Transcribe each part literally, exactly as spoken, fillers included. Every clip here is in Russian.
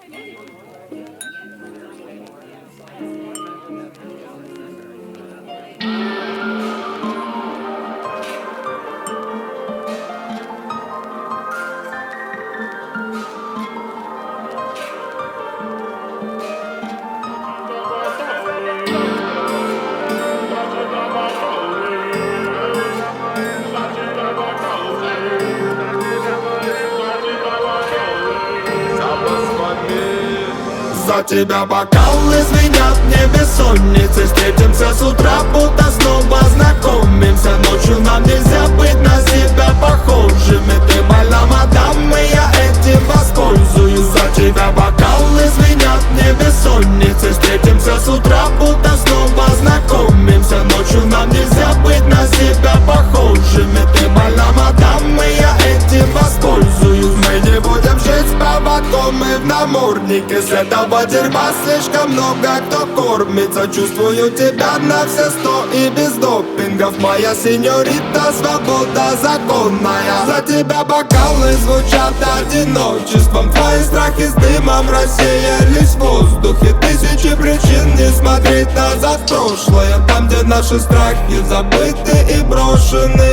За тебя бокалы звенят мне бессонницы. Встретимся с утра, будто снова знакомимся. Ночью нам нельзя быть на себя похожими. Ты моя мадам, и я этим воспользуюсь. За тебя бокалы звенят мне бессонницы. Встретимся с утра, будто снова знакомимся. Ночью нам нельзя быть на себя похожими. Ты моя мадам, и я этим воспользуюсь. Мы не будем жить с поводком, мы в наморднике. С этого дерьма слишком много кто кормится. Чувствую тебя на все сто и без допингов. Моя сеньорита, свобода законная. За тебя бокалы звучат одиночеством. Твои страхи с дымом рассеялись в воздухе. Тысячи причин не смотреть назад в прошлое. Там, где наши страхи забыты и брошены.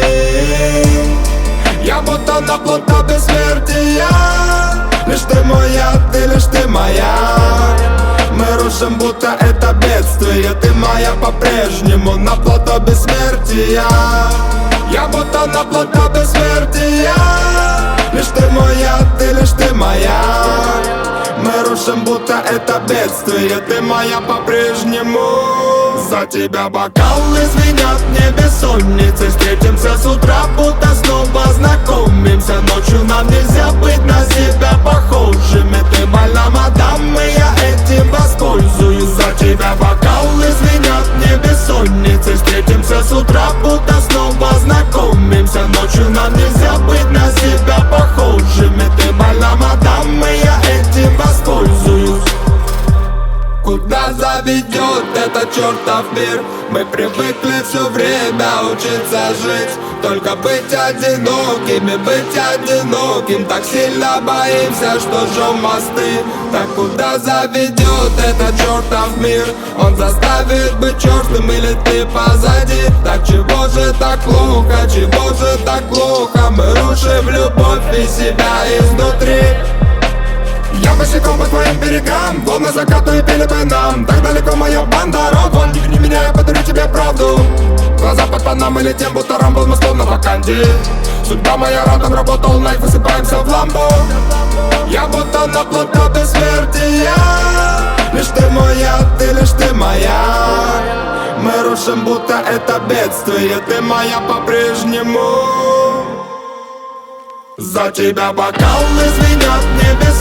Я будто на плота бессмертия. Лишь ты моя, ты лишь ты моя. Мы рушим, будто это бедствие. Ты моя по-прежнему на плато бессмертия. Я будто на плато бессмертия. Лишь ты моя, ты лишь ты моя. Мы рушим, будто это бедствие. Ты моя по-прежнему. За тебя бокалы звенят мне бессонницы. Встретимся с утра, будто снова знакомимся. Ночью нам нельзя быть на себя похожими. Ты моя мадам, и я этим воспользуюсь. За тебя бокалы звенят мне бессонницы. Встретимся с утра, будто снова знакомимся. Ночью нам нельзя быть на себя похожими. Ты моя мадам, и я этим воспользуюсь. Куда заведет этот чертов мир? Мы привыкли все время учиться жить. Только быть одинокими, быть одиноким. Так сильно боимся, что жжем мосты. Так куда заведет этот чертов мир? Он заставит быть черным или ты позади? Так чего же так плохо, чего же так плохо? Мы рушим любовь и себя изнутри. Я босиком по твоим берегам, волны закату и пели бы нам. Так далеко моя банда, рот, вон, не гни меня, я подарю тебе правду. Глаза под панамой летим, будто рамбл, мы словно ваканди. Судьба моя, рандом работал, найк, высыпаемся в ламбу. Я будто на плато бессмертия. Лишь ты моя, ты лишь ты моя. Мы рушим, будто это бедствие. Ты моя по-прежнему. За тебя бокалы звенят мне без